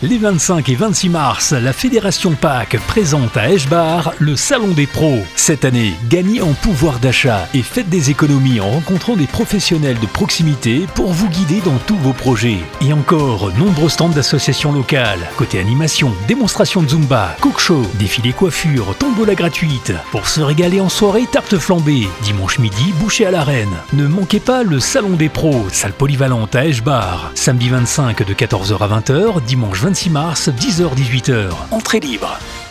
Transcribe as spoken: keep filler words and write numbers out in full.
Les vingt-cinq et vingt-six mars, la Fédération P A C présente à Eschbar le Salon des pros. Cette année, gagnez en pouvoir d'achat et faites des économies en rencontrant des professionnels de proximité pour vous guider dans tous vos projets. Et encore, nombreux stands d'associations locales. Côté animation, démonstration de Zumba, cook show, défilé coiffure, tombola gratuite. Pour se régaler en soirée, tarte flambée. Dimanche midi, bouchée à l'arène. Ne manquez pas le Salon des pros, salle polyvalente à Eschbar. Samedi vingt-cinq de quatorze heures à vingt heures, dimanche vingt-six mars, dix heures dix-huit heures. Entrée libre.